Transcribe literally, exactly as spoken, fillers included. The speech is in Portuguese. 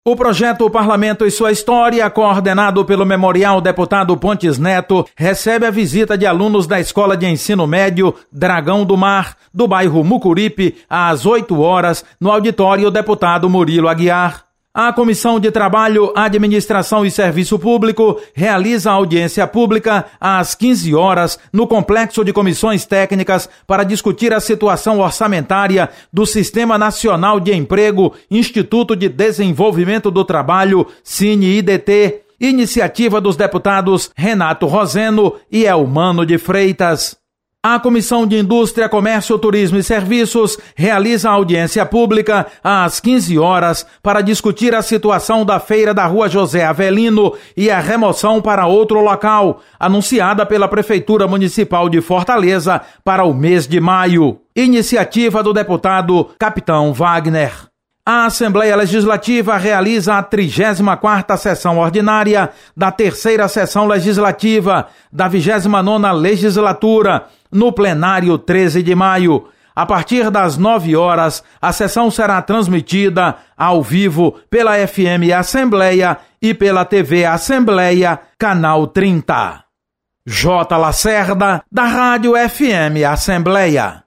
O projeto Parlamento e Sua História, coordenado pelo Memorial Deputado Pontes Neto, recebe a visita de alunos da Escola de Ensino Médio Dragão do Mar, do bairro Mucuripe, às oito horas, no auditório Deputado Murilo Aguiar. A Comissão de Trabalho, Administração e Serviço Público realiza audiência pública às quinze horas no Complexo de Comissões Técnicas para discutir a situação orçamentária do Sistema Nacional de Emprego, Instituto de Desenvolvimento do Trabalho, Cine I D T, iniciativa dos deputados Renato Roseno e Elmano de Freitas. A Comissão de Indústria, Comércio, Turismo e Serviços realiza audiência pública às quinze horas para discutir a situação da feira da Rua José Avelino e a remoção para outro local, anunciada pela Prefeitura Municipal de Fortaleza para o mês de maio. Iniciativa do deputado Capitão Wagner. A Assembleia Legislativa realiza a trigésima quarta sessão ordinária da terceira sessão legislativa da vigésima nona legislatura, no plenário treze de maio. A partir das nove horas, a sessão será transmitida ao vivo pela F M Assembleia e pela T V Assembleia, canal trinta. J. Lacerda, da Rádio F M Assembleia.